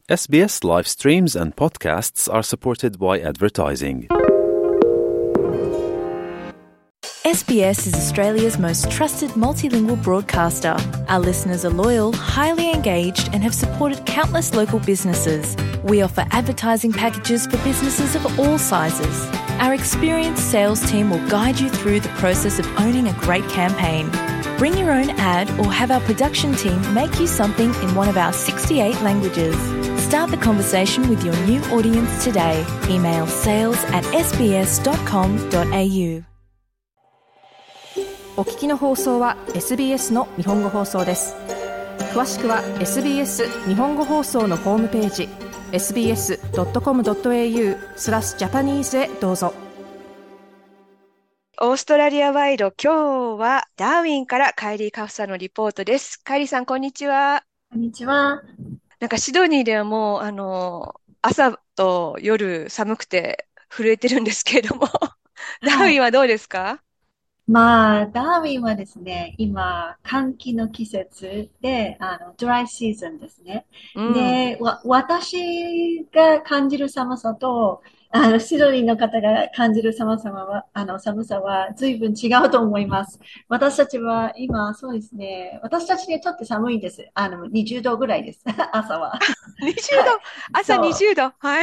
SBS live streams and podcasts are supported by advertising. SBS is Australia's most trusted multilingual broadcaster. Our listeners are loyal, highly engaged, and have supported countless local businesses. We offer advertising packages for businesses of all sizes. Our experienced sales team will guide you through the process of owning a great campaign. Bring your own ad or have our production team make you something in one of our 68 languages. Start the conversation with your new audience today. Email sales@sbs.com.au。 お聞きの放送は SBS の日本語放送です。詳しくは SBS 日本語放送のホームページ sbs.com.au/Japanese へどうぞ。 オーストラリアワイド、今日はダーウィンからカイリー・カフさんのリポートです。カイリーさん、こんにちは。 こんにちは。 なんかシドニーではもう、朝と夜寒くて震えてるんですけれども、ダーウィンはどうですか？ ダーウィンはですね、今、乾季の季節で、ドライシーズンですね。で、私が感じる寒さと、シドニーの方が感じる寒さは、寒さは随分違うと思います。私たちは今、そうですね、私たちにとって寒いんです。20度ぐらいです。朝は。 20度、朝20度。はい。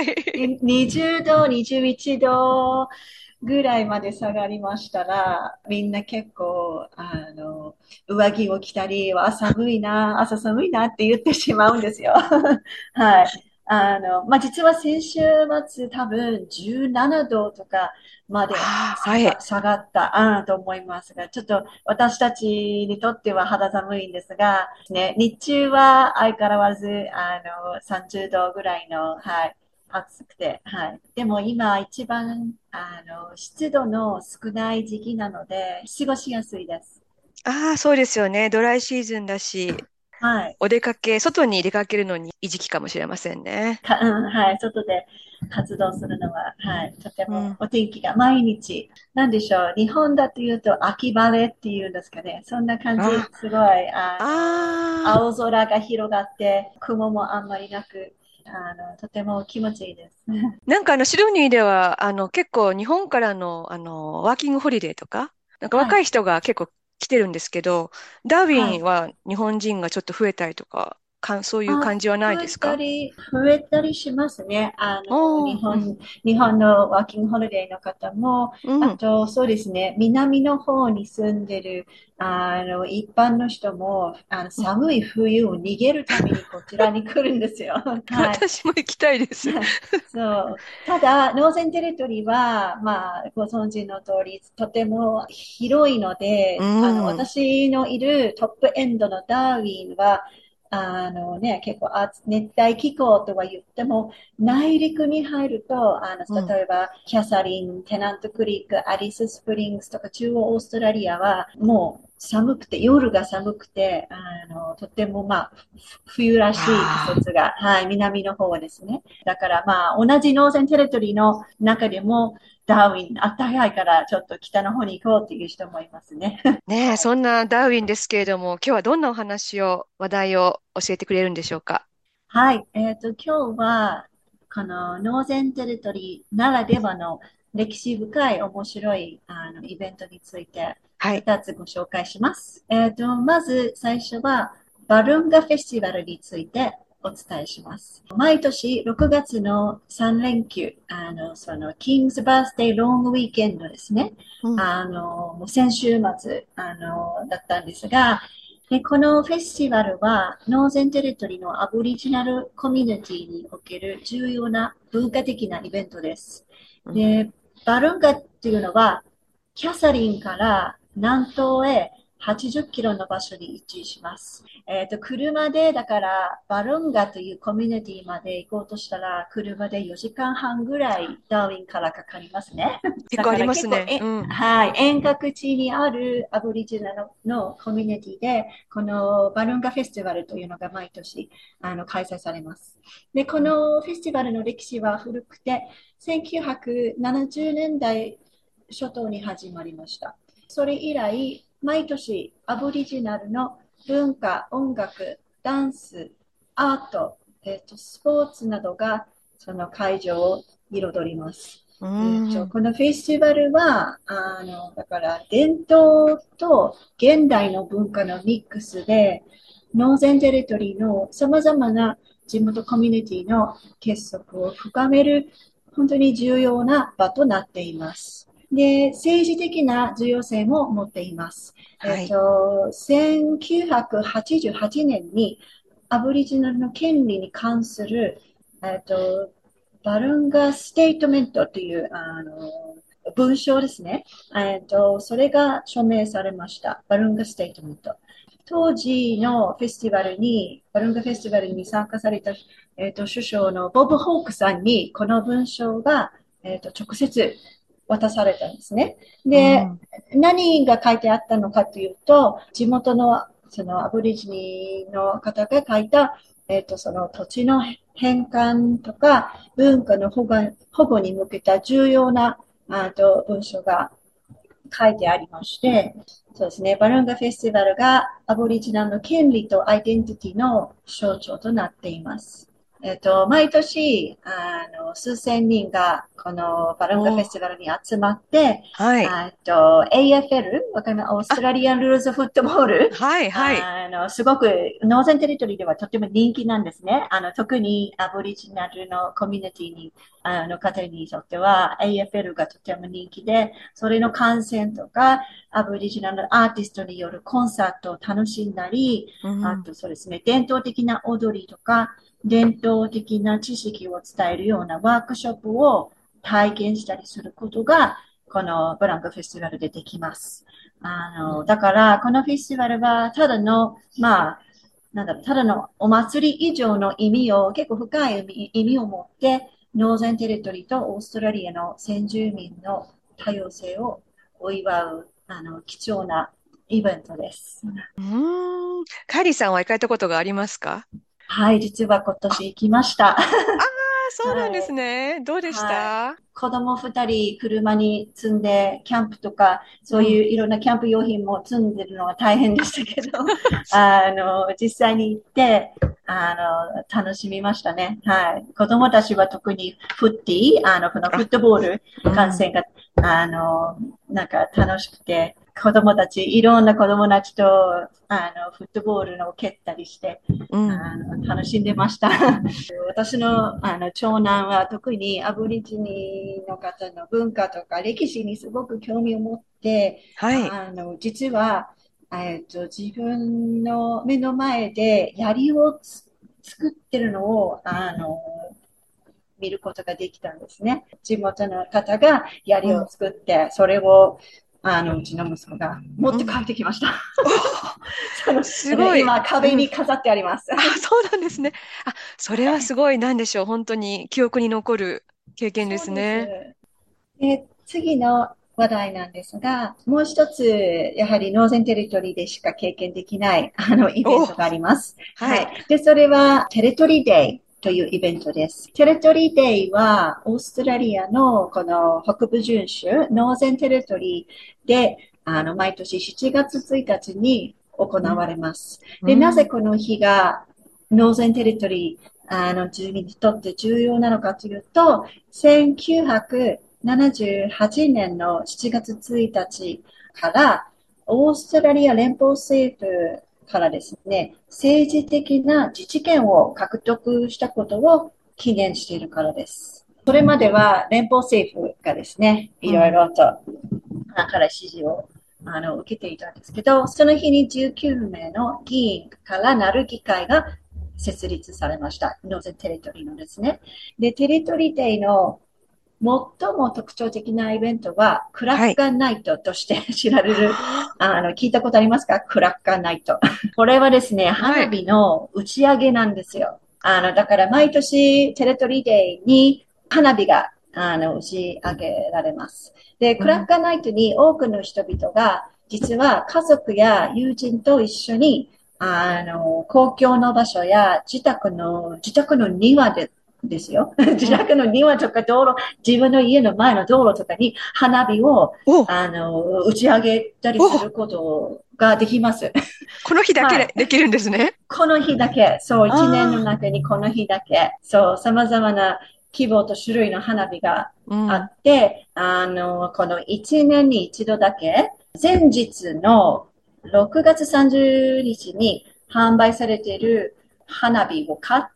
20度、21度、ぐらいまで下がりましたら、みんな結構、上着を着たり、朝寒いなって言ってしまうんですよ。はい。実は先週末多分17度とかまで下がったと思いますが、ちょっと私たちにとっては肌寒いんですが、ね、日中は相変わらず、30度ぐらいの、はい。暑くて、はい。でも今一番、湿度の少ない時期なので、過ごしやすいです。 そうですよね。ドライシーズンだし、 はい。 外に出かけるのにいい時期かもしれませんね。 はい。外で活動するのは、はい。とてもお天気が毎日、なんでしょう。日本だと言うと秋晴れっていうんですかね。そんな感じ。すごい、青空が広がって、雲もあんまりなく、とても気持ちいいです。 なんかシドニーでは、結構日本からの、ワーキングホリデーとか、なんか若い人が結構来てるんですけど、ダーウィンは日本人がちょっと増えたりとか、そういう感じはないですか？ 増えたりしますね。日本のワーキングホリデーの方も、あと、そうですね、南の方に住んでる、一般の人も、寒い冬を逃げるためにこちらに来るんですよ。はい、 私も行きたいです。 そう。ただ、ノーゼンテリトリーは、ご存知の通り、とても広いので、私のいるトップエンドのダーウィンは、結構熱帯気候とは言っても、内陸に入ると、例えば、キャサリン、テナントクリーク、アリススプリングスとか中央オーストラリアは、もう寒くて、夜が寒くて、とても冬らしい季節が、はい、南の方ですね。だから同じノーゼンテリトリーの中でも、ダーウィン、暖かいからちょっと北の方に行こうっていう人もいますね。 ねえ、そんなダーウィンですけれども、今日はどんな話題を教えてくれるんでしょうか？ はい。今日は、このノーゼンテリトリーならではの歴史深い面白いイベントについて2つご紹介します。まず最初はバルンガフェスティバルについてお伝えします。毎年6月の3連休、そのキングズバースデーロングウィーケンドですね。もう先週末、だったんですが、で、このフェスティバルは、ノーゼンテリトリーのアボリジナルコミュニティにおける重要な文化的なイベントです。で、バルンガっていうのは、キャサリンから南東へ80キロの場所に位置します。車で、だから、バルンガというコミュニティまで行こうとしたら、車で4時間半ぐらいダーウィンからかかりますね。 結構ありますね。 はい。遠隔地にあるアボリジナルのコミュニティで、このバルンガフェスティバルというのが毎年、開催されます。で、このフェスティバルの歴史は古くて、1970年代初頭に始まりました。それ以来、毎年アボリジナルの文化、音楽、ダンス、アート、 スポーツなどがその会場を彩ります。このフェスティバルは、だから伝統と現代の文化のミックスで、ノーゼンテリトリーの様々な地元コミュニティの結束を深める本当に重要な場となっています。で、政治的な重要性も持っています。1988年にアボリジナルの権利に関する、バルンガステートメントという文章ですね。それが署名されました。バルンガステートメント。当時のフェスティバルに、バルンガフェスティバルに参加された、首相のボブ・ホークさんに、この文章が、直接渡されたんですね。で、何が書いてあったのかというと、地元のそのアボリジニの方が書いた、その土地の返還とか文化の保護に向けた重要な文書が書いてありまして、そうですね、バルンガフェスティバルがアボリジナルの権利とアイデンティティの象徴となっています。毎年、数千人がこのバルンガフェスティバルに集まって、 はい。 AFL、わかります？オーストラリアンルールズフットボール。 はい、はい。 すごく、ノーゼンテリトリーではとても人気なんですね。特にアボリジナルのコミュニティに、の方にとっては AFL がとても人気で、それの観戦とか、アボリジナルのアーティストによるコンサートを楽しんだり、あとそうですね、伝統的な踊りとか、伝統的な知識を伝えるようなワークショップを体験したりすることが、このブランコフェスティバルでできます。だから、このフェスティバルは、ただのお祭り以上の意味を、結構深い意味を持って、ノーゼンテリトリーとオーストラリアの先住民の多様性をお祝う、貴重なイベントです。 カイリーさんは行かれたことがありますか？ はい、実は今年行きました。 そうなんですね。どうでした？ 子供2人車に積んで、キャンプとか、そういういろんなキャンプ用品も積んでるのは大変でしたけど、実際に行って、楽しみましたね。はい。子供たちは特にフッティ、このフットボール観戦が、なんか楽しくて、いろんな子供たちと、フットボールを蹴ったりして、楽しんでました。私の、長男は特にアボリジニの方の文化とか歴史にすごく興味を持って、実は、自分の目の前で槍を作ってるのを、見ることができたんですね。地元の方が槍を作って、それを、うちの息子が持って帰ってきました。 すごい。 今、壁に飾ってあります。 そうなんですね。それはすごい、なんでしょう。本当に記憶に残る経験ですね。 次の話題なんですが、もう一つ、やはりノーゼンテリトリーでしか経験できない、イベントがあります。はい。で、それは、テレトリーデイというイベントです。テレトリーデイは、オーストラリアのこの北部準州、ノーゼンテリトリーで、毎年7月1日に行われます。で、なぜこの日が、ノーゼンテリトリー、住民にとって重要なのかというと、1978年の7月1日から、オーストラリア連邦政府からですね、政治的な自治権を獲得したことを記念しているからです。それまでは連邦政府がですね、いろいろと、から指示を受けていたんですけど、その日に19名の議員からなる議会が設立されました。ノーゼンテリトリーのですね。で、テリトリーデイの最も特徴的なイベントは、クラッカーナイトとして知られる、聞いたことありますか？クラッカーナイト。これはですね、花火の打ち上げなんですよ。だから毎年テレトリーデイに花火が、打ち上げられます。で、クラッカーナイトに多くの人々が、実は家族や友人と一緒に、公共の場所や自宅の庭ですよ。自宅の庭とか道路、自分の家の前の道路とかに花火を、打ち上げたりすることができます。 この日だけできるんですね。 この日だけ。そう、一年の中にこの日だけ。そう、様々な規模と種類の花火があって、この一年に一度だけ、前日の6月30日に販売されている花火を買って、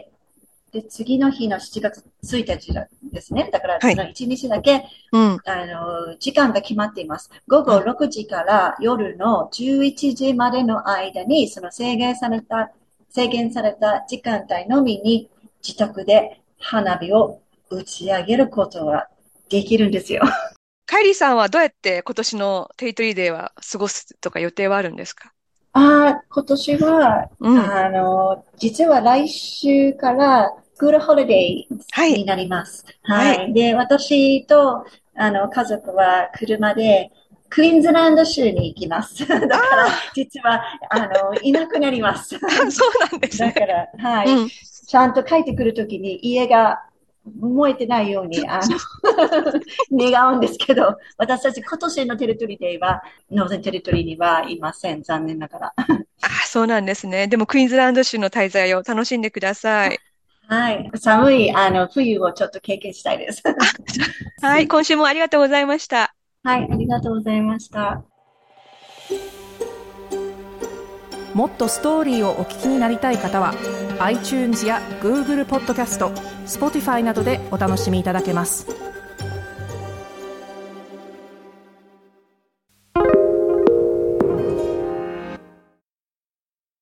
で、次の日の7月1日ですね。だから、その1日だけ、時間が決まっています。午後6時から夜の11時までの間に、その制限された時間帯のみに、自宅で花火を打ち上げることができるんですよ。 カイリーさんはどうやって今年のテリトリーデーは過ごすとか予定はあるんですか？ 今年は、実は来週からスクールホリデーになります。はい。で、私と、家族は車でクイーンズランド州に行きます。だから、実は、いなくなります。 そうなんですね。 だから、はい。ちゃんと帰ってくるときに家が燃えてないように、願うんですけど、私たち今年のテリトリーデーは、ノーゼンテリトリーにはいません。残念ながら。 そうなんですね。でも、クイーンズランド州の滞在を楽しんでください。 はい。寒い、冬をちょっと経験したいです。 はい。今週もありがとうございました。 はい。ありがとうございました。 もっとストーリーをお聞きになりたい方は iTunes や Google ポッドキャスト、Spotify などでお楽しみいただけます。